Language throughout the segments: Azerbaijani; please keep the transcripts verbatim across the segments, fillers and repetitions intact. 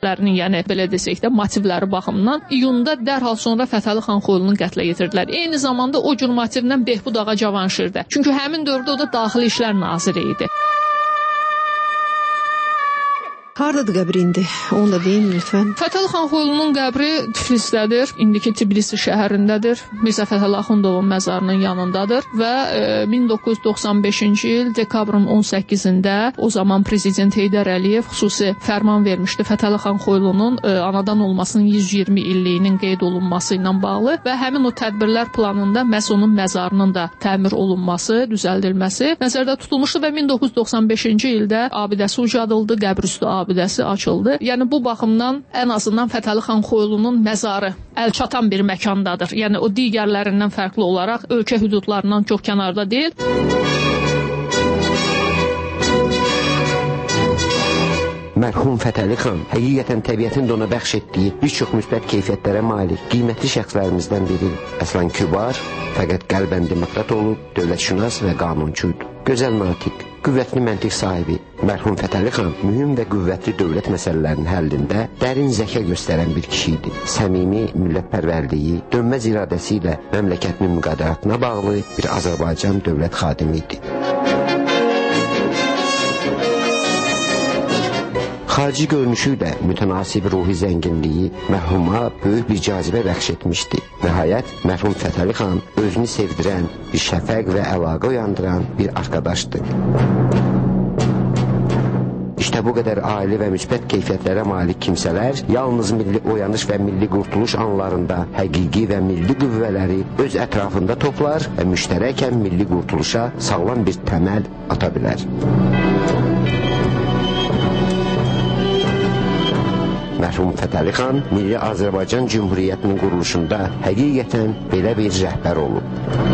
səbəblərinin, yəni belə desək də motivləri baxımından iyunda dərhal sonra Fətəli xan Xoylunu qətlə yetirdilər. Eyni zamanda o gün motivlə Behbud ağa Cavanşirdə. Çünki həmin dövrdə o da Daxili İşlər naziri idi. Hardadır qəbri indi? Onu da deyin lütfən. Fətəli xan Xoylunun qəbri Tiflisdədir. İndiki Tbilisi şəhərindədir. Mirzə Fətəli Axundovun məzarının yanındadır və e, min doqquz yüz doxsan beşinci il dekabrın on səkkizində o zaman prezident Heydər Əliyev xüsusi fərman vermişdi Fətəli xan Xoylunun e, anadan olmasının yüz iyirmi illiyinin qeyd olunması ilə bağlı və həmin o tədbirlər planında məhz onun məzarının da təmir olunması, düzəldilməsi nəzərdə tutulmuşdu və min doqquz yüz doxsan beşinci ildə abidəsi ucadıldı, qəbrüstü abidəsi açıldı. Yəni bu baxımdan ən azından Fətəli xan Xoylunun məzarı əlçatan bir məkandadır. Yəni o digərlərindən fərqli olaraq ölkə hüdudlarından çox kənarda deyil. Mərhum Fətəli xan həqiqətən təbiətin də ona bəxş etdiyi bir çox müsbət keyfiyyətlərə malik qiymətli şəxslərimizdən biri. Əslən kübar, fəqət qəlbən demokrat olub, dövlətşünas və qanuncuydu. Gözəl natiq, qüvvətli məntiq sahibi. Mərhum Fətəli xan mühüm və qüvvətli dövlət məsələlərinin həllində dərin zəka göstərən bir kişi idi. Səmimi millətpərvərliyi, dönməz iradəsi ilə məmləkətinin müqadiratına bağlı bir Azərbaycan dövlət xadimi idi. Xarici görünüşü ilə mütənasib ruhi zənginliyi mərhuma böyük bir cazibə bəxş etmişdi. Nəhayət, mərhum Fətəli xan özünü sevdirən, bir şəfəq və əlaqə uyandıran bir arkadaşdı. İşte bu qədər aili və müsbət keyfiyyətlərə malik kimsələr yalnız milli oyanış və milli qurtuluş anlarında həqiqi və milli qüvvələri öz ətrafında toplar və müştərəkən milli qurtuluşa sağlam bir təməl ata bilər. Mərhum Fətəli xan Milli Azərbaycan Cümhuriyyətinin quruluşunda həqiqətən belə bir rəhbər olub.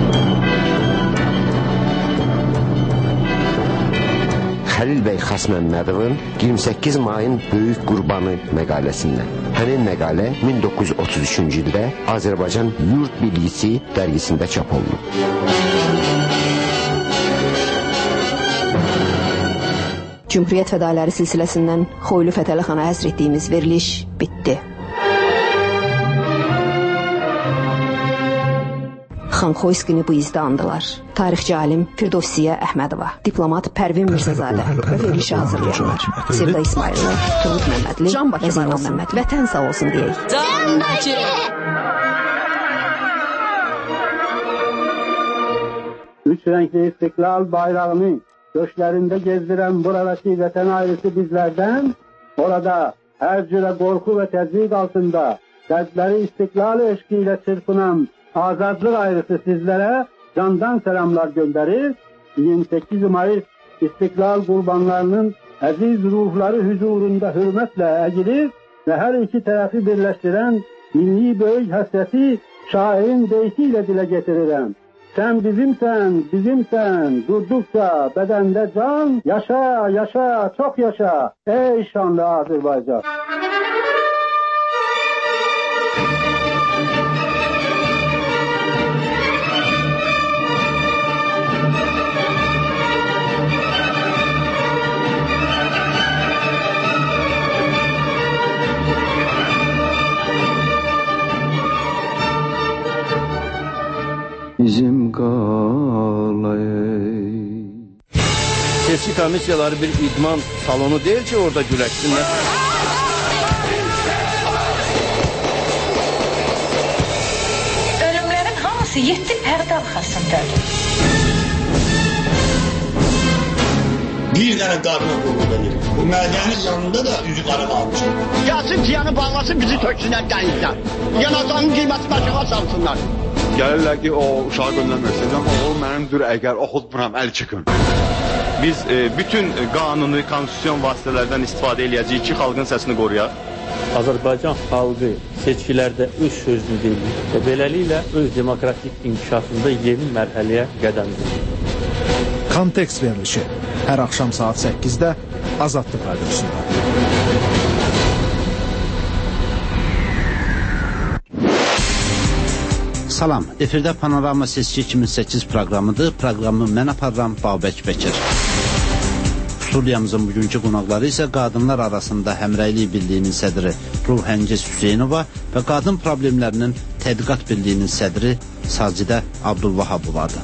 Xəlil bəy Xasməmmədovun iyirmi səkkiz mayın Böyük Qurbanı məqaləsindən. Həmin məqalə min doqquz yüz otuz üçüncü ildə Azərbaycan Yurt Bilgisi dərgisində çap olunub. Cümhuriyyət fədaləri silsiləsindən Xoylu Fətəli xana həsr etdiyimiz veriliş bitdi. Xan Xoyskini bu izdə andılar. Tarixçi alim Firdovsiyə Əhmədova, diplomat Pərvin Mirzəzadə və verilişi hazırlayanlar. Sevda İsmailov, Turgut Məmmədli və Zeynal Məmməd. Vətən sağ olsun deyək. Can Bakı! Üç renkli İstiklal bayrağını göçlerinde gezdiren buradaki vətən ailesi bizlerden, orada her cüre korku ve tezviq altında kalpleri istiklal eşkiyle çırpınan azadlık ailesi sizlere candan selamlar gönderir. yirmi sekiz Mayıs istiklal kurbanlarının aziz ruhları huzurunda hürmetle eğilir ve her iki tarafı birleştiren milli büyük hasreti şairin deyişiyle dile getiririm. Sen bizimsen, bizimsen, durdukça bedende can, yaşa, yaşa, çok yaşa, ey şanlı Azerbaycan. Bizim qalay. Seçki komissiyaları bir idman salonu deyil ki orada güləşsinlər. Ölümlərin hamısı yeddi pərdə arxasındadır. Bir dənə qarına qurulur. Bu mədənin yanında da üzü qara qalmış. Gəlsin tiyanı bağlasın bizi töksünlər dənizdən. Yanacağın qiyməti başına salsınlar. Gəlirlər ki, o uşağı göndərməsin. Oğul mənimdir, əgər oxutmuram, əl çıxın. Biz e, bütün qanuni, konstitusyon vasitələrdən istifadə eləyəcəyik ki, xalqın səsini qoruyaq. Azərbaycan xalqı seçkilərdə öz sözünü deyir və beləliklə öz demokratik inkişafında yeni mərhələyə qədəm qoyur. Kontekst verilişi hər axşam saat səkkizdə Azadlıq Radiosunda. Salam, efirdə Panorama Seçki iki min səkkiz proqramıdır. Proqramı mən aparıram Babək Bəkir. Studiyamızın bugünkü qonaqları isə qadınlar arasında Həmrəylik Birliyinin sədri Ruhəngiz Hüseynova və qadın problemlərinin tədqiqat birliyinin sədri Sacidə Abdulvahabovadır.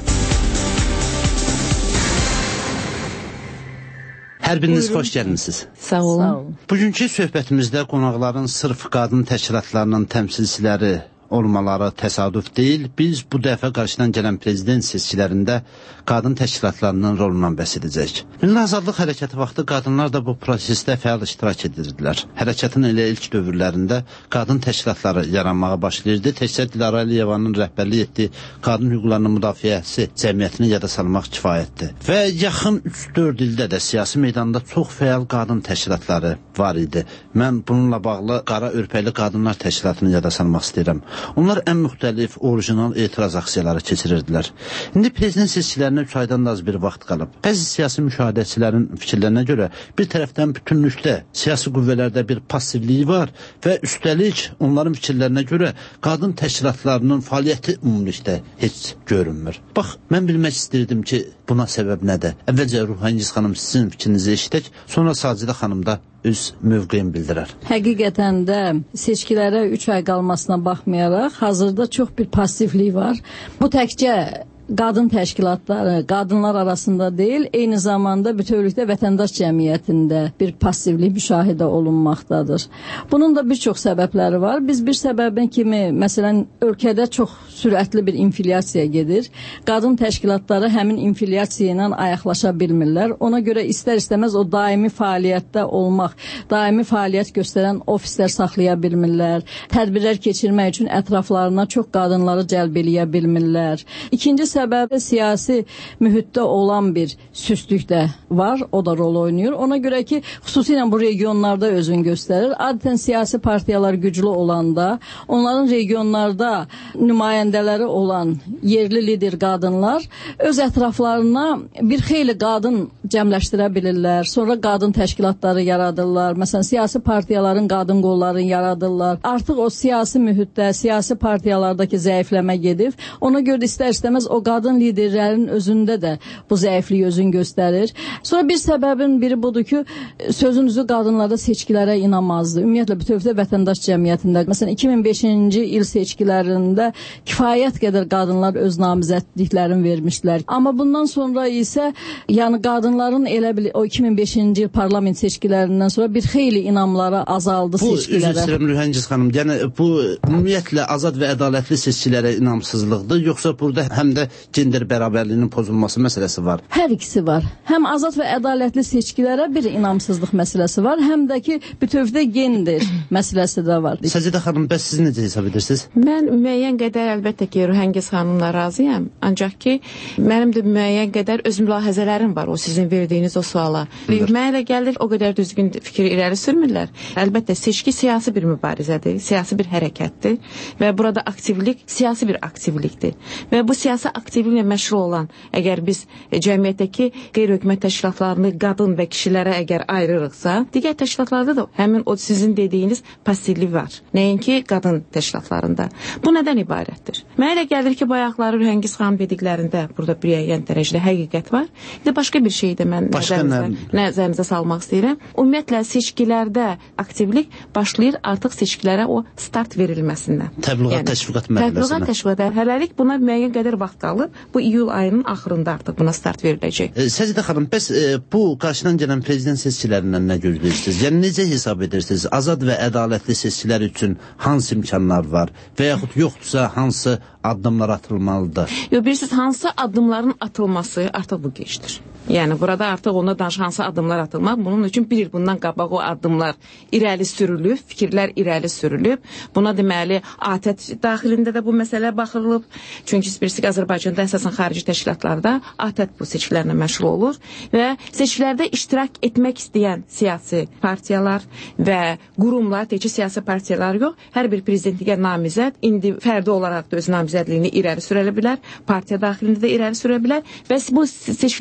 Hər biriniz xoş gəlmisiniz. Sağ olun. Bugünkü söhbətimizdə qonaqların sırf qadın təşkilatlarının təmsilçiləri olmaları təsadüf deyil. Biz bu dəfə qarşıdan gələn prezident seçkilərində qadın təşkilatlarının rolundan bəhs edəcək. Milli Azadlıq Hərəkatı vaxtı qadınlar da bu prosesdə fəal iştirak edirdilər. Hərəkatın elə ilk dövrlərində qadın təşkilatları yaranmağa başlayırdı. Təkcə Dilara Əliyevanın rəhbərlik etdiyi qadın hüquqlarının müdafiəsi cəmiyyətini yada salmaq kifayətdir. Və yaxın üç dörd ildə də siyasi meydanda çox fəal qadın təşkilatları var idi. Mən bununla bağlı Qara Örpəkli Qadınlar Təşkilatını yada salmaq istəyirəm. Onlar ən müxtəlif, orijinal etiraz aksiyaları keçirirdilər. İndi prezident seçkilərinə üç aydan da az bir vaxt qalıb. Bəzi siyasi müşahidəçilərin fikirlərinə görə bir tərəfdən bütünlükdə siyasi qüvvələrdə bir passivliyi var və üstəlik onların fikirlərinə görə qadın təşkilatlarının fəaliyyəti ümumilikdə heç görünmür. Bax, mən bilmək istirdim ki, buna səbəb nədir? Əvvəlcə Ruhəngiz xanım sizin fikrinizi eşitək, sonra Sacidə xanım da öz mövqeyini bildirər. Həqiqətən də seçkilərə üç ay qalmasına baxmayaraq, hazırda çox bir passivlik var. Bu təkcə qadın təşkilatları, qadınlar arasında deyil, eyni zamanda bütövlükdə vətəndaş cəmiyyətində bir passivlik müşahidə olunmaqdadır. Bunun da bir çox səbəbləri var. Biz bir səbəbin kimi, məsələn, ölkədə çox sürətli bir inflyasiya gedir. Qadın təşkilatları həmin inflyasiya ilə ayaqlaşa bilmirlər. Ona görə istər-istəməz o daimi fəaliyyətdə olmaq, daimi fəaliyyət göstərən ofislər saxlaya bilmirlər. Tədbirlər keçirmək üçün ətraflarına çox qadınları cəlb eləyə bilmirlər. İkinci səbəbi siyasi mühitdə olan bir süstlük də var, o da rol oynayır. Ona görə ki, xüsusilə bu regionlarda özünü göstərir. Adətən siyasi partiyalar güclü olanda, onların regionlarda nümayəndələri olan yerli lider qadınlar öz ətraflarına bir xeyli qadın cəmləşdirə bilirlər. Sonra qadın təşkilatları yaradırlar. Məsələn, siyasi partiyaların qadın qollarını yaradırlar. Artıq o siyasi mühitdə, siyasi partiyalardakı zəifləmə gedib. Ona görə istər-istəməz o qadın liderlərin özündə də bu zəiflik özünü göstərir. Sonra bir səbəbin biri budur ki, sözünüzü qadınlarda seçkilərə inanmazdı. Ümumiyyətlə, bütövlükdə vətəndaş cəmiyyətində. Məsələn, iki min beşinci il seçkilərində kifayət qədər qadınlar öz namizədliklərini vermişdilər. Amma bundan sonra isə, yəni qadınların elə bil o iki min beşinci il parlament seçkilərindən sonra bir xeyli inamları azaldı bu, seçkilərə. Bu, üzr istəyirəm Ruhəngiz xanım, yəni bu ümumiyyətlə azad və ədalətli seçkilərə inamsızlıqdır, yoxsa burada həm də gender bərabərliyinin pozulması məsələsi var? Hər ikisi var. Həm azad və ədalətli seçkilərə bir inamsızlıq məsələsi var, həm də ki, bütövdə gender məsələsi də var. Sacidə xanım, bəs siz necə hesab edirsiniz? Mən müəyyən qədər əlbəttə ki, Ruhəngiz xanımla razıyam. Ancaq ki, mənim də müəyyən qədər öz mülahizələrim var o sizin verdiyiniz o suala. Mənə elə gəlir, o qədər düzgün fikir irəli sürmürlər. Əlbəttə, seçki siyasi bir mübarizədir, siyasi bir hərəkətdir və burada aktivlik siyasi bir aktivlikdir. Və bu siyasi aktivliklə məşğul olan, əgər biz cəmiyyətdəki qeyri-hökumət təşkilatlarını qadın və kişilərə əgər ayırırıqsa, digər təşkilatlarda da həmin o sizin dediyiniz passivlik var. Nəinki qadın təşkilatlarında. Bu nədən ibarətdir? Mənə elə gəlir ki, bayaqları Ruhəngiz xanım dediklərində burada bir müəyyən dərəcədə həqiqət var. İndi başqa bir şey də mən nəzərinizə salmaq istəyirəm. Ümumiyyətlə, seçkilərdə aktivlik başlayır artıq seçkilərə o start verilməsindən. Təbliğat, yəni, təşviqat mərhələsindən. Təbliğat, təşviqat. Hələlik buna müəyyən qədər vaxt qalıb. Bu iyul ayının axırında artıq buna start veriləcək. E, Səcidə xanım, bəs e, bu qarşıdan gələn prezident seçkilərindən nə gözləyirsiniz? Yəni necə hesab edirsiniz? Azad və ədalətli seçkilər üçün hansı imkanlar var və yaxud yoxdursa hansı addımlar atılmalıdır? Yox, bilirsiniz, hansı addımların atılması artıq bu geçdir. Yəni burada artıq ona danış hansı addımlar atılmaq. Bunun üçün bir il bundan qabaq o addımlar irəli sürülüb, fikirlər irəli sürülüb. Buna deməli, A T Ə daxilində də bu məsələ baxılıb. Çünki bilirsiniz, Azərbaycanda əsasən xarici təşkilatlarda A T Ə bu seçkilərlə məşğul olur və seçkilərdə iştirak etmək istəyən siyasi partiyalar və qurumlar, təkcə siyasi partiyalar yox, hər bir prezidentliyə namizəd indi fərdi olaraq da öz namizədliyini irəli sürə bilər, partiya daxilində də irəli sürə bilər və bu seçkilərlə məşğul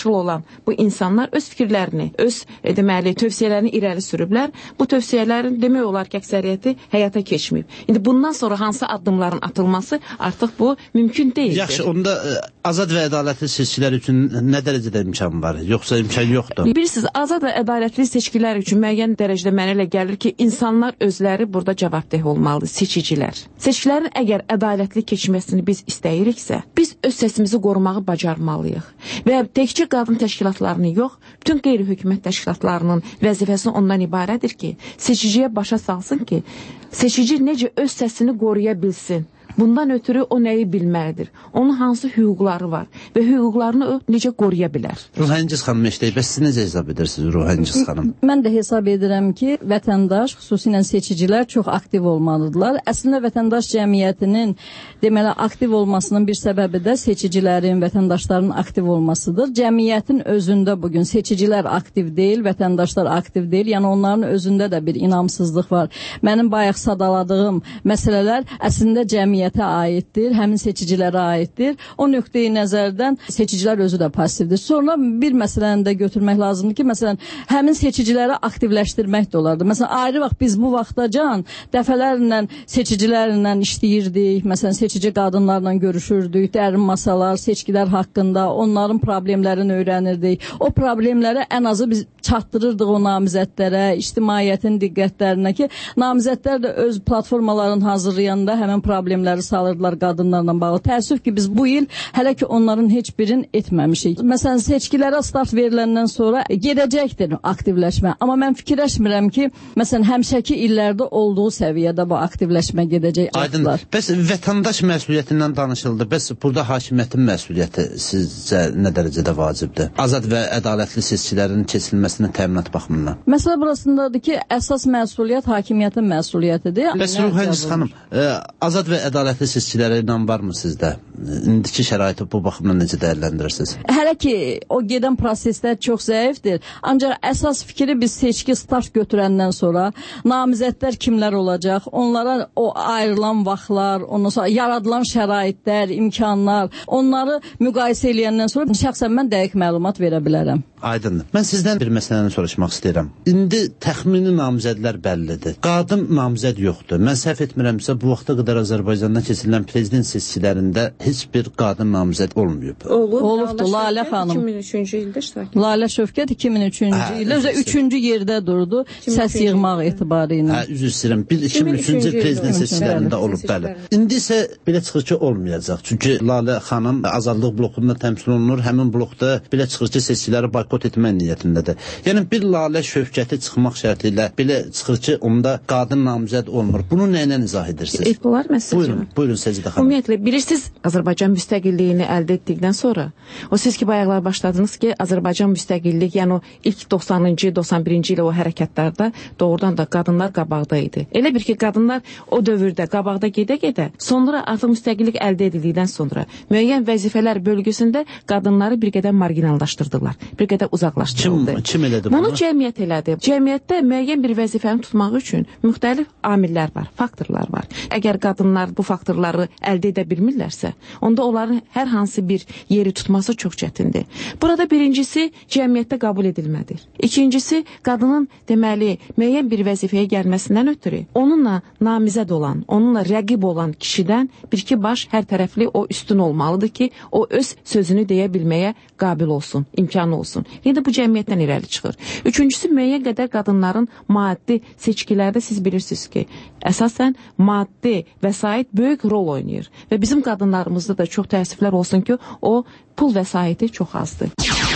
daxil olan bu insanlar öz fikirlərini, öz e, deməli, tövsiyələrini irəli sürüblər. Bu tövsiyələrin demək olar ki, əksəriyyəti həyata keçməyib. İndi bundan sonra hansı addımların atılması artıq bu mümkün deyildir. Yaxşı, onda ə, azad və ədalətli seçkilər üçün nə dərəcədə imkan var? Yoxsa imkan yoxdur? Bilirsiniz, azad və ədalətli seçkilər üçün müəyyən dərəcədə mənə elə gəlir ki, insanlar özləri burada cavabdeh olmalıdır, seçicilər. Seçkilərin əgər ədalətli keçməsini biz istəyiriksə, biz öz səsimizi qorumağı bacarmalıyıq. Və təkcə qadın təşkilatlarını yox, bütün qeyri-hökumət təşkilatlarının vəzifəsi ondan ibarətdir ki, seçiciyə başa salsın ki, seçici necə öz səsini qoruya bilsin. Bundan ötürü o nəyi bilməlidir? Onun hansı hüquqları var və hüquqlarını o necə qoruya bilər? Ruhəngiz xanım işləyir, bəs siz necə hesab edirsiniz Ruhəngiz xanım? Mən də hesab edirəm ki, vətəndaş, xüsusilə seçicilər çox aktiv olmalıdırlar. Əslində vətəndaş cəmiyyətinin deməli aktiv olmasının bir səbəbi də seçicilərin, vətəndaşların aktiv olmasıdır. Cəmiyyətin özündə bugün seçicilər aktiv deyil, vətəndaşlar aktiv deyil. Yəni onların özündə də bir inamsızlıq var. Mənim bayaq sadaladığım məsələlər əslində cəmiyyət aiddir, həmin seçicilərə aiddir. O nöqteyi nəzərdən seçicilər özü də passivdir. Sonra bir məsələni də götürmək lazımdır ki, məsələn, həmin seçiciləri aktivləşdirmək də olardı. Məsələn, ayrı vaxt biz bu vaxtacan dəfələrlə seçicilərlə işləyirdik. Məsələn, seçici qadınlarla görüşürdük, dərin masalar, seçkilər haqqında, onların problemlərini öyrənirdik. O problemləri ən azı biz çatdırırdıq o namizədlərə, ictimaiyyətin diqqətlərinə ki, namizədlər də öz platformalarını hazırlayanda həmin problemləri salırdılar qadınlarla bağlı. Təəssüf ki, biz bu il hələ ki onların heç birini etməmişik. Məsələn, seçkilərə start veriləndən sonra gedəcəkdir aktivləşmə. Amma mən fikirləşmirəm ki, məsələn, həmişəki illərdə olduğu səviyyədə bu aktivləşmə gedəcək. Aydın. Bəs vətəndaş məsuliyyətindən danışıldı. Bəs burada hakimiyyətin məsuliyyəti sizcə nə dərəcədə vacibdir? Azad və ədalətli seçkilərin keçirilməsinin təminat baxımından. Məsələ burasındadır ki, əsas məsuliyyət hakimiyyətin məsuliyyətidir. Bəs Ruhəngiz xanım, ə, azad və ədalətli seçkilərə inam varmı sizdə? İndiki şəraiti bu baxımdan necə dəyərləndirirsiniz? Hələ ki, o gedən proseslər çox zəifdir. Ancaq əsas fikri biz seçki start götürəndən sonra namizədlər kimlər olacaq, onlara o ayrılan vaxtlar, ondan sonra yaradılan şəraitlər, imkanlar, onları müqayisə eləyəndən sonra şəxsən mən dəqiq məlumat verə bilərəm. Aydındır. Mən sizdən bir məsələni soruşmaq istəyirəm. İndi təxmini namizədlər bəllidir. Qadın namizəd yoxdur. Mən səhv etmirəmsə, bu vaxta qədər Azərbaycanda keçirilən prezident seçkilərində heç bir qadın namizəd olmayıb. Olub. Olubdur. Lalə xanım. iki min üçüncü ildə iştirak. Lalə Şövkət iki min üçüncü ildə özə üçüncü yerdə durdu səs yığmaq etibarı ilə. Hə, üzr istəyirəm. Bir iki min üçüncü prezident seçkilərində olub, bəli. İndi isə belə çıxır ki, olmayacaq. Çünki Lalə xanım Azadlıq blokunda təmsil olunur. Həmin blokda belə çıxır ki, seçkiləri boykot etmək niyyətindədir. Yəni bir Lalə Şövkəti çıxmaq şərti ilə belə çıxır ki, onda qadın namizəd olmur. Bunu nə ilə izah edirsiniz? Etibar məsələn. Buyurun, buyurun Səcidə xanım. Ümumiyyətlə, bilirsiniz, Azərbaycan müstəqilliyini əldə etdikdən sonra, o siz ki, bayaqlar başladınız ki, Azərbaycan müstəqillik, yəni o ilk doxsanıncı, doxsan birinci ilə o hərəkətlərdə doğrudan da qadınlar qabaqda idi. Elə bir ki, qadınlar o dövrdə qabaqda gedə-gedə, sonra artıq müstəqillik əldə edildikdən sonra müəyyən vəzifələr bölgüsündə qadınları bir qədər marginallaşdırdılar, bir qədər uzaqlaşdırıldı. Kim, kim elədi bunu? Bunu cəmiyyət elədi. Cəmiyyətdə müəyyən bir vəzifəni tutmaq üçün müxtəlif amillər var, faktorlar var. Əgər qadınlar bu faktorları əldə edə bilmirlərsə, onda onların hər hansı bir yeri tutması çox çətindir. Burada birincisi cəmiyyətdə qəbul edilmədir. İkincisi, qadının deməli müəyyən bir vəzifəyə gəlməsindən ötürü onunla namizəd olan, onunla rəqib olan kişidən bir-iki baş hər tərəfli o üstün olmalıdır ki, o öz sözünü deyə bilməyə qabil olsun, imkanı olsun. Yəni bu cəmiyyətdən irəli çıxır. Üçüncüsü, müəyyən qədər qadınların maddi seçkilərdə siz bilirsiniz ki, əsasən maddi vəsait böyük rol oynayır. Və bizim qadınlarımızda da çox təəssüflər olsun ki, o pul vəsaiti çox azdır.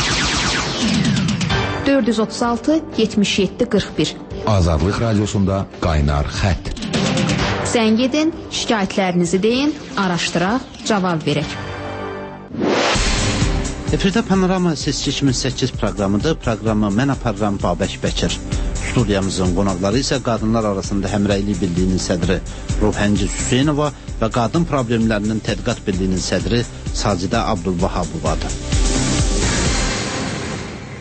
dörd yüz otuz altı yetmiş yeddi qırx bir Azadlıq Radiosunda Qaynar Xətt. Zəng edin, şikayətlərinizi deyin, araşdıraq, cavab verək. Efirdə Panorama Seçki iki min səkkiz proqramıdır. Proqramı mən aparıram Babək Bəkir. Studiyamızın qonaqları isə qadınlar arasında həmrəylik birliyinin sədri Ruhəngiz Hüseynova və qadın problemlərinin tədqiqat birliyinin sədri Sacidə Abdülvahabovadır.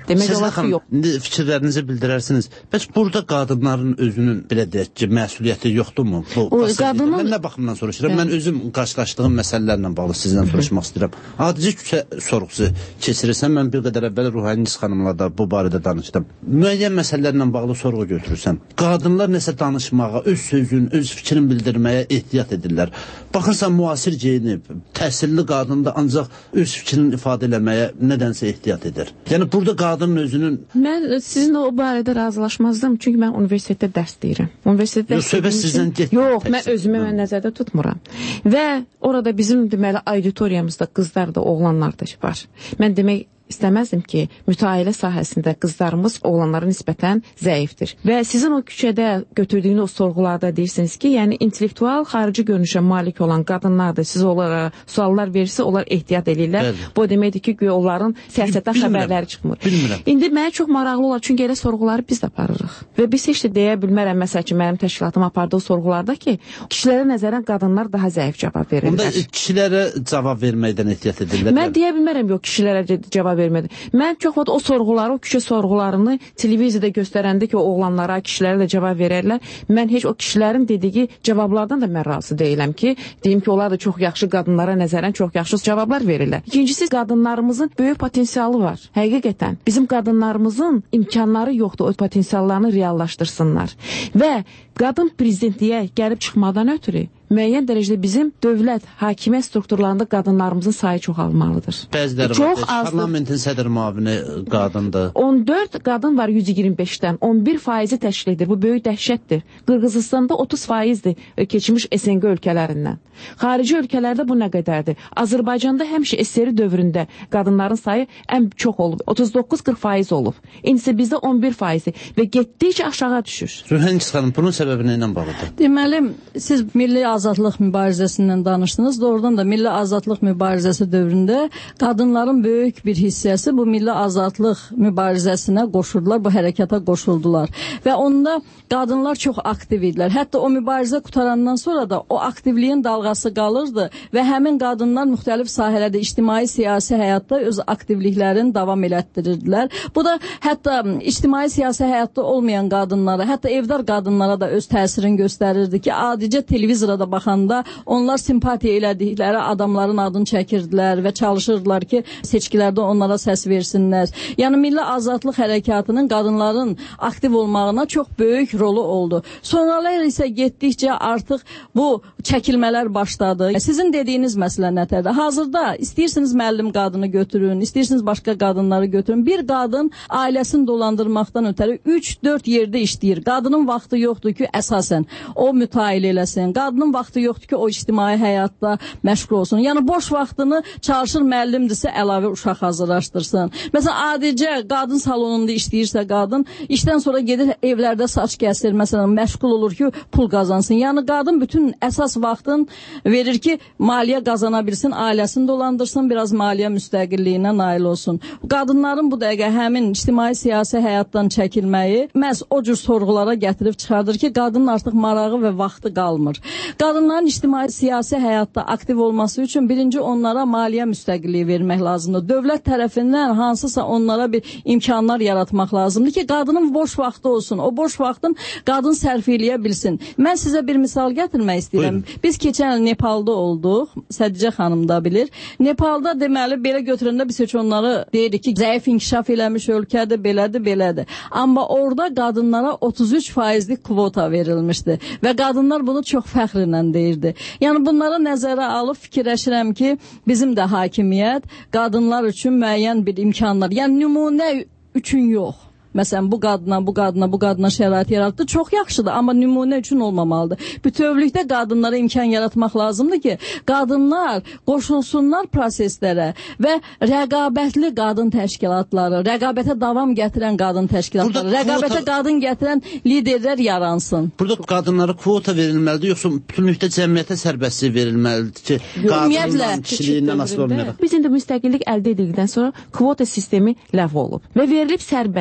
Demək olar ki, yox. İndi fikirlərinizi bildirərsiniz. Bəs burada qadınların özünün belə deyək ki, məsuliyyəti yoxdurmu? Bu o, qadının... Mən nə baxımdan soruşuram? Mən özüm qarşılaşdığım məsələlərlə bağlı sizdən soruşmaq istəyirəm. Adicə küçə sorğusu keçirirsən, mən bir qədər əvvəl Ruhaniz xanımla da bu barədə danışdım. Müəyyən məsələlərlə bağlı sorğu götürürsən. Qadınlar nəsə danışmağa, öz sözün, öz fikrin bildirməyə ehtiyat edirlər. Baxırsan, müasir geyinib, təhsilli qadın da ancaq öz fikrini ifadə eləməyə nədənsə ehtiyat edir. Yəni, burada qadının özünün... Mən sizinlə o barədə razılaşmazdım, çünki mən universitetdə dərs deyirəm. Universitetdə Yox, söhbət sizdən getmir. Yox, mən özümə mən nəzərdə tutmuram. Və orada bizim deməli auditoriyamızda qızlar da, oğlanlar da var. Mən demək istəməzdim ki, mütailə sahəsində qızlarımız oğlanlara nisbətən zəifdir. Və sizin o küçədə götürdüyünüz o sorğularda deyirsiniz ki, yəni intellektual xarici görünüşə malik olan qadınlardır. Siz onlara suallar verirsə, onlar ehtiyat edirlər. Bəli. Bu deməkdir ki, onların siyasətdən xəbərləri çıxmır. Bilmirəm. İndi mənə çox maraqlı olar, çünki elə sorğuları biz də aparırıq. Və biz heç də deyə bilmərəm, məsəl ki, mənim təşkilatım apardığı sorğularda ki, kişilərə nəzərən qadınlar daha zəif cavab verirlər. Onda kişilərə cavab verməkdən ehtiyat edirlər. Mən deyə bilmərəm, yox, kişilərə cavab vermədi. Mən çox vaxt o sorğuları, o küçə sorğularını televiziyada göstərəndə ki, o oğlanlara, kişilərə də cavab verərlər. Mən heç o kişilərin dediyi cavablardan da mən razı deyiləm ki, deyim ki, onlar da çox yaxşı qadınlara nəzərən çox yaxşı cavablar verirlər. İkincisi, qadınlarımızın böyük potensialı var. Həqiqətən, bizim qadınlarımızın imkanları yoxdur, o potensiallarını reallaşdırsınlar. Və qadın prezidentliyə gəlib çıxmadan ötürü müəyyən dərəcədə bizim dövlət, hakimiyyət strukturlarında qadınlarımızın sayı çoxalmalıdır. Bəziləri var, parlamentin sədr müavini qadındır. on dörd qadın var yüz iyirmi beşdən, on bir faizi təşkil edir. Bu böyük dəhşətdir. Qırğızistanda otuz faizdir keçmiş S N G ölkələrindən. Xarici ölkələrdə bu nə qədərdir? Azərbaycanda həmişə S R dövründə qadınların sayı ən çox olub. otuz doqquz qırx faiz olub. İndi bizdə on bir faizdir və getdikcə aşağı düşür. Rühəniz xanım, bunun səbəbi nə ilə bağlıdır? Deməli, siz milli azadlıq mübarizəsindən danışdınız. Doğrudan da milli azadlıq mübarizəsi dövründə qadınların böyük bir hissəsi bu milli azadlıq mübarizəsinə qoşuldular, bu hərəkata qoşuldular. Və onda qadınlar çox aktiv idilər. Hətta o mübarizə qutarandan sonra da o aktivliyin dalğası qalırdı və həmin qadınlar müxtəlif sahələrdə ictimai siyasi həyatda öz aktivliklərini davam elətdirirdilər. Bu da hətta ictimai siyasi həyatda olmayan qadınlara, hətta evdar qadınlara da öz təsirini göstərirdi ki, adicə televizora da baxanda onlar simpatiya elədikləri adamların adını çəkirdilər və çalışırdılar ki, seçkilərdə onlara səs versinlər. Yəni, milli azadlıq hərəkatının qadınların aktiv olmağına çox böyük rolu oldu. Sonralar isə getdikcə artıq bu çəkilmələr başladı. Sizin dediyiniz məsələ nətərdir? Hazırda istəyirsiniz müəllim qadını götürün, istəyirsiniz başqa qadınları götürün. Bir qadın ailəsini dolandırmaqdan ötəri üç dörd yerdə işləyir. Qadının vaxtı yoxdur ki, əsasən o mütailə eləsin. Qadının vaxtı yoxdur ki, o ictimai həyatda məşğul olsun. Yəni, boş vaxtını çalışır müəllimdirsə əlavə uşaq hazırlaşdırsın. Məsələn, adicə qadın salonunda işləyirsə qadın, işdən sonra gedir evlərdə saç kəsir, məsələn, məşğul olur ki, pul qazansın. Yəni, qadın bütün əsas vaxtın verir ki, maliyyə qazana bilsin, ailəsini dolandırsın, biraz maliyyə müstəqilliyinə nail olsun. Qadınların bu dəqiqə həmin ictimai siyasi həyatdan çəkilməyi məhz o cür sorğulara gətirib çıxardır ki, qadının artıq marağı və vaxtı qalmır. Qadınların ictimai siyasi həyatda aktiv olması üçün birinci onlara maliyyə müstəqilliyi vermək lazımdır. Dövlət tərəfindən hansısa onlara bir imkanlar yaratmaq lazımdır ki, qadının boş vaxtı olsun. O boş vaxtın qadın sərf eləyə bilsin. Mən sizə bir misal gətirmək istəyirəm. Buyurun. Biz keçən il Nepalda olduq. Sədicə xanım da bilir. Nepalda deməli belə götürəndə biz heç onları deyirik ki, zəif inkişaf eləmiş ölkədir, belədir, belədir. Amma orada qadınlara otuz üç faizlik kvota verilmişdi və qadınlar bunu çox fəxrlə deyirdi. Yəni bunlara nəzərə alıb fikirləşirəm ki, bizim də hakimiyyət qadınlar üçün müəyyən bir imkanlar, yəni nümunə üçün yox. Məsələn, bu qadına, bu qadına, bu qadına şərait yaratdı. Çox yaxşıdır, amma nümunə üçün olmamalıdır. Bütövlükdə qadınlara imkan yaratmaq lazımdır ki, qadınlar qoşulsunlar proseslərə və rəqabətli qadın təşkilatları, rəqabətə davam gətirən qadın təşkilatları, burada rəqabətə kvota... qadın gətirən liderlər yaransın. Burada qadınlara kvota verilməlidir, yoxsa bütünlükdə cəmiyyətə sərbəstlik verilməlidir ki, qadınların kişiliyindən asılı olmayaraq. Biz indi müstəqillik əldə edildikdən sonra kvota sistemi ləğv olub və verilib sərbəst.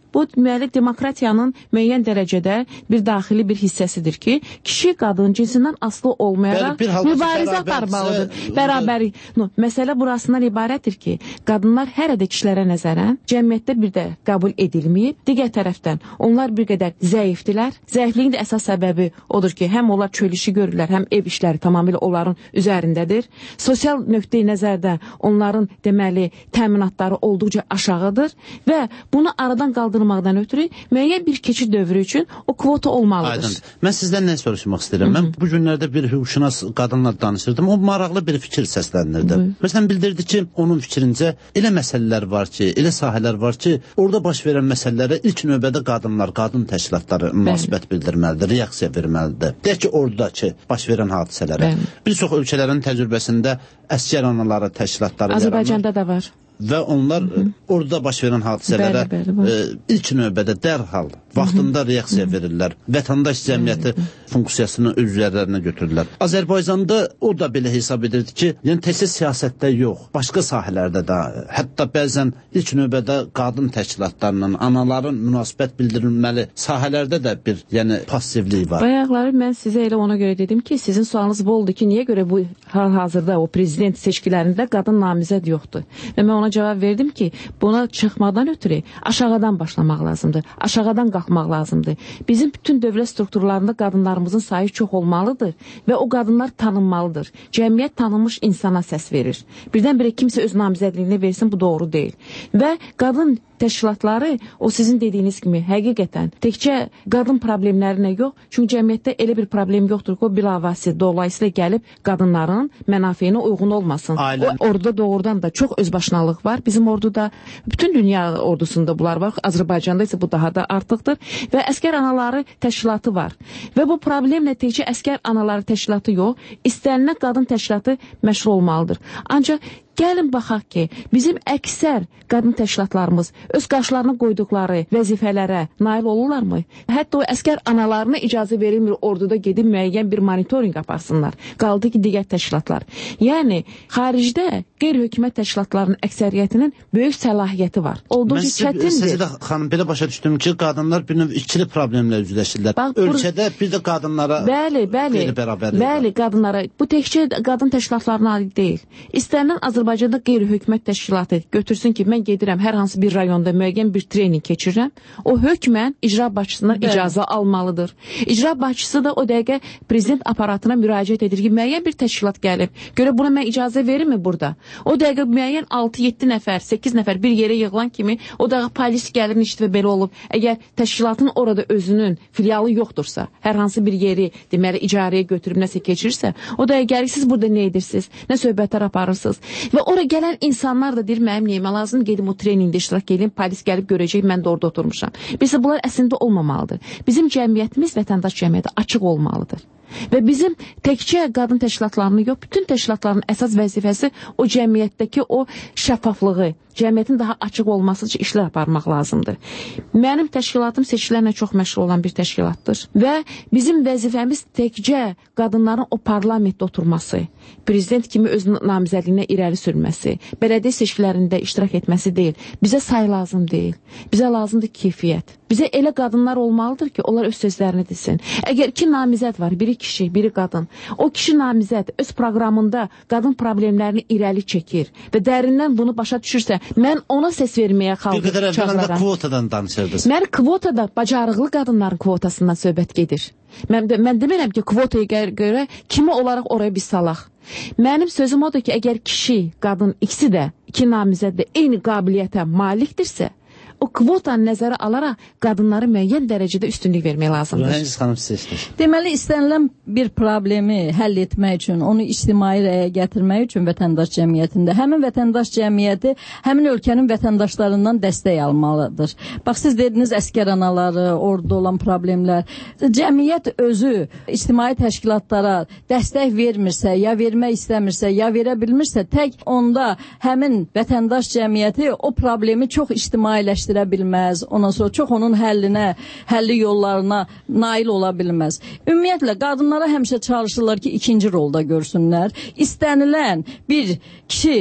Bu deməli demokratiyanın müəyyən dərəcədə bir daxili bir hissəsidir ki, kişi qadın cinsindən asılı olmayaraq mübarizə aparmalıdır. Bərabər. No, məsələ burasından ibarətdir ki, qadınlar hər hədə kişilərə nəzərən cəmiyyətdə bir də qəbul edilməyib. Digər tərəfdən onlar bir qədər zəifdilər. Zəifliyin də əsas səbəbi odur ki, həm onlar çöl işi görürlər, həm ev işləri tamamilə onların üzərindədir. Sosial nöqteyi nəzərdə onların deməli təminatları olduqca aşağıdır və bunu aradan qaldırmaqdan ötürü müəyyən bir keçid dövrü üçün o kvota olmalıdır. Aydın. Mən sizdən nə soruşmaq istəyirəm? Mən bu günlərdə bir hüquqşünas qadınla danışırdım. O maraqlı bir fikir səsləndirdi. Məsələn, bildirdi ki, onun fikrincə elə məsələlər var ki, elə sahələr var ki, orada baş verən məsələlərə ilk növbədə qadınlar, qadın təşkilatları münasibət bildirməlidir, reaksiya verməlidir. Deyək ki, oradakı baş verən hadisələrə. Bir çox ölkələrin təcrübəsində əsgər anaları təşkilatları Azərbaycanda da var. Və onlar Hı -hı. orada baş verən hadisələrə bəli, bəli, e, ilk növbədə dərhal vaxtında reaksiya Hı -hı. verirlər. Vətəndaş cəmiyyəti Hı -hı. funksiyasını öz üzərlərinə götürürlər. Azərbaycanda o da belə hesab edirdi ki, yəni təkcə siyasətdə yox, başqa sahələrdə də, hətta bəzən ilk növbədə qadın təşkilatlarının, anaların münasibət bildirilməli sahələrdə də bir yəni passivlik var. Bayaqları mən sizə elə ona görə dedim ki, sizin sualınız bu oldu ki, niyə görə bu hal-hazırda o prezident seçkilərində qadın namizəd yoxdur? Və mən ona cavab verdim ki, buna çıxmadan ötürü aşağıdan başlamaq lazımdır. Aşağıdan qalxmaq lazımdır. Bizim bütün dövlət strukturlarında qadınlarımızın sayı çox olmalıdır və o qadınlar tanınmalıdır. Cəmiyyət tanınmış insana səs verir. Birdən-birə kimsə öz namizədliyini versin, bu doğru deyil. Və qadın təşkilatları o sizin dediyiniz kimi həqiqətən təkcə qadın problemlərinə yox, çünki cəmiyyətdə elə bir problem yoxdur ki, o bilavasitə dolayısıyla gəlib qadınların mənafeyinə uyğun olmasın. Ailən. O orada doğrudan da çox özbaşınalıq var. Bizim orduda, bütün dünya ordusunda bunlar var. Azərbaycanda isə bu daha da artıqdır və əskər anaları təşkilatı var. Və bu problemlə təkcə əskər anaları təşkilatı yox, istənilən qadın təşkilatı məşğul olmalıdır. Ancaq gəlin baxaq ki, bizim əksər qadın təşkilatlarımız öz qarşılarına qoyduqları vəzifələrə nail olurlarmı? Hətta o əskər analarına icazə verilmir orduda gedib müəyyən bir monitorinq aparsınlar. Qaldı ki, digər təşkilatlar. Yəni, xaricdə qeyri-hökumət təşkilatlarının əksəriyyətinin böyük səlahiyyəti var. Olduqca çətindir. Mən sizə də xanım belə başa düşdüm ki, qadınlar bir növ ikili problemlə üzləşirlər. Bax, ölkədə bir də qadınlara bəli, bəli, bəli, qadınlara. Bu təkcə qadın təşkilatlarına aid deyil. İstənilən Azərbaycanda qeyri-hökumət təşkilatı götürsün ki, mən gedirəm hər hansı bir rayonda müəyyən bir trening keçirirəm. O hökmən icra başçısından icazə almalıdır. İcra başçısı da o dəqiqə prezident aparatına müraciət edir ki, müəyyən bir təşkilat gəlib. Görə buna mən icazə verirmi burada? O dəqiqə müəyyən altı yeddi nəfər, səkkiz nəfər bir yerə yığılan kimi o dəqiqə polis gəlir, işte və belə olub. Əgər təşkilatın orada özünün filialı yoxdursa, hər hansı bir yeri deməli icarəyə götürüb nəsə keçirsə, o dəqiqə gəlir, siz burada nə edirsiniz? Nə söhbətlər aparırsınız? Və ora gələn insanlar da deyir, mənim neyimə lazım, gedim o treningdə iştirak edeyim, polis gəlib görəcək, mən də orada oturmuşam. Bizə bunlar əslində olmamalıdır. Bizim cəmiyyətimiz vətəndaş cəmiyyəti açıq olmalıdır. Və bizim təkcə qadın təşkilatlarını yox, bütün təşkilatların əsas vəzifəsi o cəmiyyətdəki o şəffaflığı, cəmiyyətin daha açıq olması üçün işlər aparmaq lazımdır. Mənim təşkilatım seçkilərlə çox məşğul olan bir təşkilatdır və bizim vəzifəmiz təkcə qadınların o parlamentdə oturması, prezident kimi öz namizədliyinə irəli sürməsi, bələdiyyə seçkilərində iştirak etməsi deyil. Bizə say lazım deyil. Bizə lazımdır keyfiyyət. Bizə elə qadınlar olmalıdır ki, onlar öz sözlərini desin. Əgər iki namizəd var, biri kişi, biri qadın, o kişi namizəd öz proqramında qadın problemlərini irəli çəkir və dərindən bunu başa düşürsə, mən ona səs verməyə xalq çağıraram. Bir qədər əvvəlində kvotadan danışırdınız. Mən kvotada bacarıqlı qadınların kvotasından söhbət gedir. Mən, mən demirəm ki, kvotaya görə kimi olaraq oraya biz salaq. Mənim sözüm odur ki, əgər kişi, qadın, ikisi də, iki namizəd də eyni qabiliyyətə malikdirsə, o kvotanı nəzərə alaraq qadınları müəyyən dərəcədə üstünlük vermək lazımdır. Rəhəniz xanım seçdir. Deməli, istənilən bir problemi həll etmək üçün, onu ictimai rəyə gətirmək üçün vətəndaş cəmiyyətində, həmin vətəndaş cəmiyyəti həmin ölkənin vətəndaşlarından dəstək almalıdır. Bax, siz dediniz əskər anaları, orada olan problemlər. Cəmiyyət özü ictimai təşkilatlara dəstək vermirsə, ya vermək istəmirsə, ya verə bilmirsə, tək onda həmin vətəndaş cəmiyyəti o problemi çox ictimailəşdirir bilməz, ondan sonra çox onun həllinə, həlli yollarına nail ola bilməz. Ümumiyyətlə, qadınlara həmişə çalışırlar ki, ikinci rolda görsünlər. İstənilən bir kişi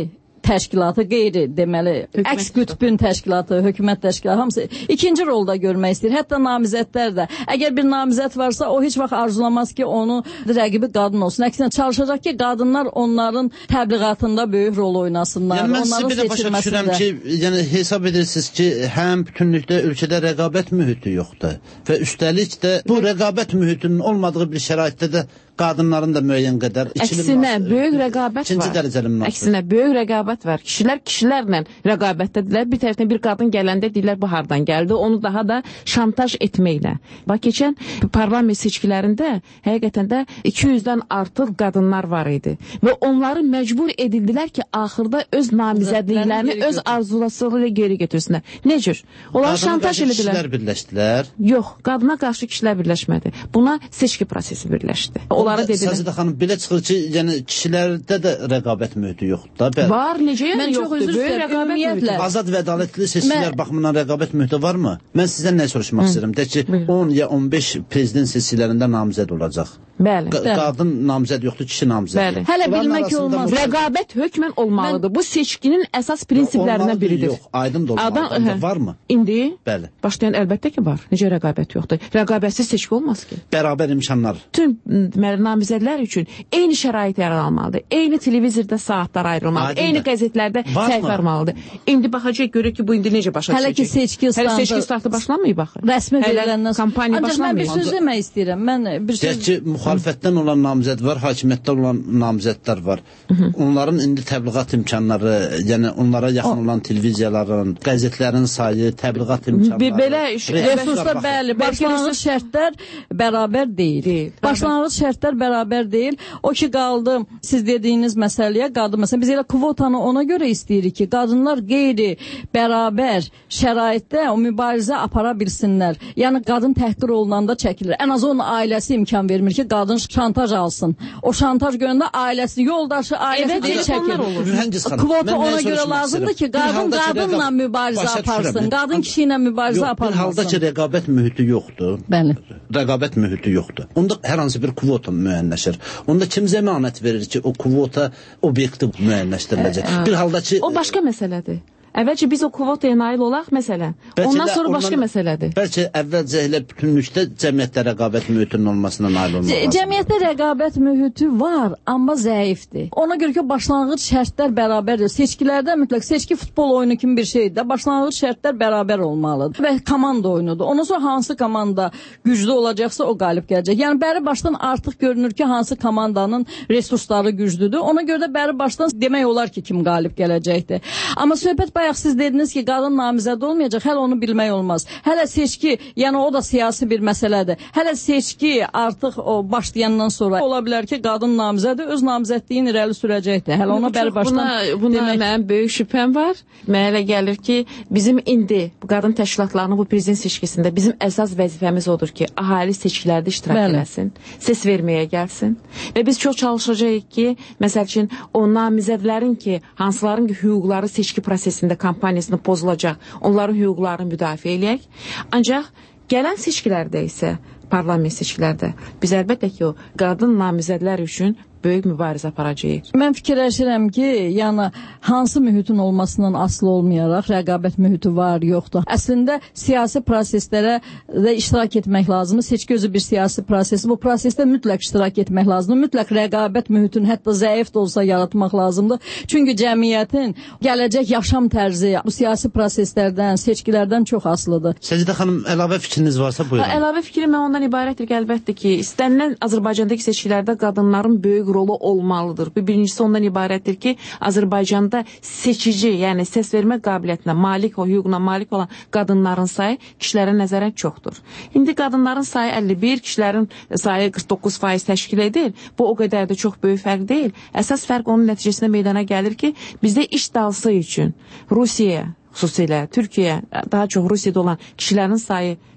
təşkilatı, qeyri deməli, əks qütbün təşkilatı, hökumət təşkilatı hamısı ikinci rolda görmək istəyir. Hətta namizədlər də. Əgər bir namizəd varsa, o heç vaxt arzulamaz ki, onu rəqibi qadın olsun. Əksinə çalışacaq ki, qadınlar onların təbliğatında böyük rol oynasınlar. Yəni, mən sizə bir də başa düşürəm ki, yəni, hesab edirsiniz ki, həm bütünlükdə ölkədə rəqabət mühiti yoxdur və üstəlik də bu rəqabət mühitinin olmadığı bir şəraitdə də qadınların da müəyyən qədər əksinə böyük rəqabət ikinci var. dərəcəli münasibət. Əksinə böyük rəqabət var. Kişilər kişilərlə rəqabətdədirlər. Bir tərəfdən bir qadın gələndə deyirlər bu hardan gəldi. Onu daha da şantaj etməklə. Bax keçən parlament seçkilərində həqiqətən də iki yüzdən artıq qadınlar var idi və onları məcbur edildilər ki, axırda öz namizədliklərini öz arzuları ilə geri götürsünlər. Ne cür? Onlar şantaj edildilər. Kişilər birləşdilər. Yox, qadına qarşı kişilər birləşmədi. Buna seçki prosesi birləşdi. Onlara dedilər. Səzidə xanım, belə çıxır ki, yəni kişilərdə də rəqabət mühiti yoxdur da. Var, necə yəni yoxdur? Böyük rəqabət mühiti. Azad və ədalətli seçkilər baxımından rəqabət mühiti varmı? Mən sizdən nə soruşmaq istəyirəm? De ki, on ya on beş prezident seçkilərində namizəd olacaq. Bəli. Qadın namizəd yoxdur, kişi namizəd. Bəli. Hələ bilmək olmaz. Rəqabət hökmən olmalıdır. Bu seçkinin əsas prinsiplərindən biridir. Yox, aydın da olmalıdır. Varmı? İndi Bəli. başlayan əlbəttə ki var. Necə rəqabət yoxdur? Rəqabətsiz seçki olmaz ki. Bərabər imkanlar. Bütün namizədlər üçün eyni şərait yaradılmalıdır. Eyni televizorda saatlar ayrılmalıdır. Eyni qəzetlərdə səhifə almalıdır. İndi baxacaq görək ki, bu indi necə başa düşəcək. Hələ ki seçki startı. Hələ seçki startı başlamayıb axı. Rəsmi veriləndən sonra kampaniya başlamayıb. Ancaq mən bir söz demək istəyirəm. Mən bir söz ki, müxalifətdən olan namizəd var, hakimiyyətdən olan namizədlər var. Onların indi təbliğat imkanları, yəni onlara yaxın olan televiziyaların, qəzetlərin sayı, təbliğat imkanları. Belə resurslar bəli, başlanğıc şərtlər bərabər deyil. Başlanğıc şərtlər bərabər deyil. O ki qaldı siz dediyiniz məsələyə qaldı. Məsələn biz elə kvotanı ona görə istəyirik ki, qadınlar qeyri bərabər şəraitdə o mübarizə apara bilsinlər. Yəni qadın təhqir olunanda çəkilir. Ən az onun ailəsi imkan vermir ki, qadın şantaj alsın. O şantaj görəndə ailəsi, yoldaşı, ailəsi deyil çəkilir. Kvota ona görə lazımdır ki, qadın qadınla mübarizə aparsın. Qadın kişi ilə mübarizə aparmasın. Bir halda ki, rəqabət mühiti yoxdur. Bəli. Rəqabət mühiti yoxdur. Onda hər hansı bir kvota müəyyənləşir. Onda kim zəmanət verir ki, o kvota obyektiv müəyyənləşdiriləcək? Bir halda ki... O başqa məsələdir. Əvvəlcə biz o kvotaya nail olaq məsələn. Ondan sonra başqa məsələdir. Bəlkə əvvəlcə elə bütünlükdə cəmiyyətdə rəqabət mühitinin olmasına nail olmaq lazımdır. Cəmiyyətdə rəqabət mühiti var, amma zəifdir. Ona görə ki, başlanğıc şərtlər bərabərdir. Seçkilərdə mütləq seçki futbol oyunu kimi bir şeydir. Başlanğıc şərtlər bərabər olmalıdır. Və komanda oyunudur. Ondan sonra hansı komanda güclü olacaqsa o qalib gələcək. Yəni bəri başdan artıq görünür ki, hansı komandanın resursları güclüdür. Ona görə də bəri başdan demək olar ki, kim qalib gələcəkdir. Amma söhbət bayaq siz dediniz ki, qadın namizəd olmayacaq, hələ onu bilmək olmaz. Hələ seçki, yəni o da siyasi bir məsələdir. Hələ seçki artıq o başlayandan sonra ola bilər ki, qadın namizədi öz namizədliyini irəli sürəcəkdir. Hələ ona bəri başdan buna, buna demək... mənim böyük şübhəm var. Mənə elə gəlir ki, bizim indi bu qadın təşkilatlarının bu prezident seçkisində bizim əsas vəzifəmiz odur ki, ahali seçkilərdə iştirak Bəli. Eləsin, ses verməyə gəlsin və biz çox çalışacağıq ki, məsəl üçün o namizədlərin ki, hansıların ki, hüquqları seçki prosesində kampaniyasını pozulacaq, onların hüquqlarını müdafiə eləyək. Ancaq gələn seçkilərdə isə, parlament seçkilərdə, biz əlbəttə ki, o qadın namizədlər üçün böyük mübarizə aparacağıq. Mən fikirləşirəm ki, yəni hansı mühitin olmasından asılı olmayaraq rəqabət mühiti var, yoxdur. Əslində siyasi proseslərə də iştirak etmək lazımdır. Seçki özü bir siyasi prosesi. Bu prosesdə mütləq iştirak etmək lazımdır. Mütləq rəqabət mühitini hətta zəif də olsa yaratmaq lazımdır. Çünki cəmiyyətin gələcək yaşam tərzi bu siyasi proseslərdən, seçkilərdən çox asılıdır. Səcidə xanım, əlavə fikriniz varsa buyurun. Əlavə fikrim mən ondan ibarətdir ki, əlbəttə ki, istənilən Azərbaycandakı seçkilərdə qadınların böyük rolu olmalıdır. Bu birincisi ondan ibarətdir ki, Azərbaycanda seçici, yəni səs vermə qabiliyyətinə malik, o hüququna malik olan qadınların sayı kişilərə nəzərən çoxdur. İndi qadınların sayı əlli bir, kişilərin sayı qırx doqquz faiz təşkil edir. Bu o qədər də çox böyük fərq deyil. Əsas fərq onun nəticəsində meydana gəlir ki, bizdə iş dalsı üçün Rusiya, xüsusilə Türkiyə, daha çox Rusiyada olan kişilərin sayı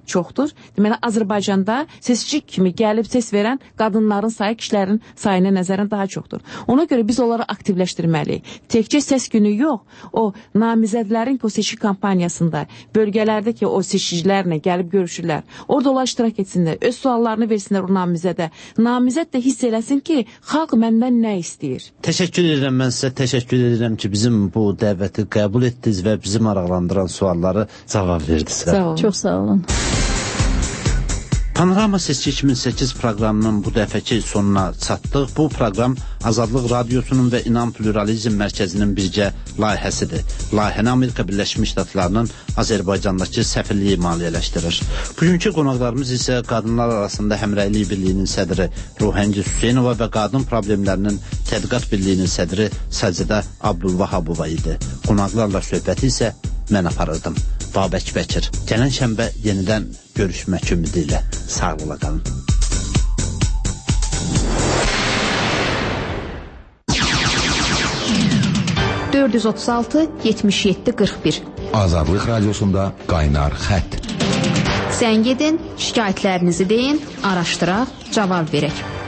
çoxdur. Deməli, Azərbaycanda seçici kimi gəlib ses verən qadınların sayı kişilərin sayına nəzərən daha çoxdur. Ona görə biz onları aktivləşdirməliyik. Təkcə səs günü yox, o namizədlərin ki, o seçki kampaniyasında, bölgələrdə ki, o seçicilərlə gəlib görüşürlər. Orada onlar iştirak etsinlər, öz suallarını versinlər o namizədə. Namizəd də hiss eləsin ki, xalq məndən nə istəyir? Təşəkkür edirəm, mən sizə təşəkkür edirəm ki, bizim bu dəvəti qəbul etdiniz və bizi maraqlandıran sualları cavab verdiniz. Sağ olun. Çox sağ olun. Panorama Seçki iki min səkkiz proqramının bu dəfəki sonuna çatdıq. Bu proqram Azadlıq Radiosunun və İnam Pluralizm Mərkəzinin birgə layihəsidir. Layihəni Amerika Birləşmiş Ştatlarının Azərbaycandakı səfirliyi maliyyələşdirir. Bugünkü qonaqlarımız isə Qadınlar Arasında Həmrəylik Birliyinin sədri Ruhəngiz Hüseynova və Qadın Problemlərinin Tədqiqat Birliyinin sədri Səcidə Abdülvahabova idi. Qonaqlarla söhbəti isə mən aparırdım. Babək Bəkir. Gələn şənbə yenidən görüşmək ümidi ilə sağlıqla qalın. dörd yüz otuz altı yetmiş yeddi qırx bir Azadlıq Radiosunda Qaynar Xətt. Zəng edin, şikayətlərinizi deyin, araşdıraq, cavab verək.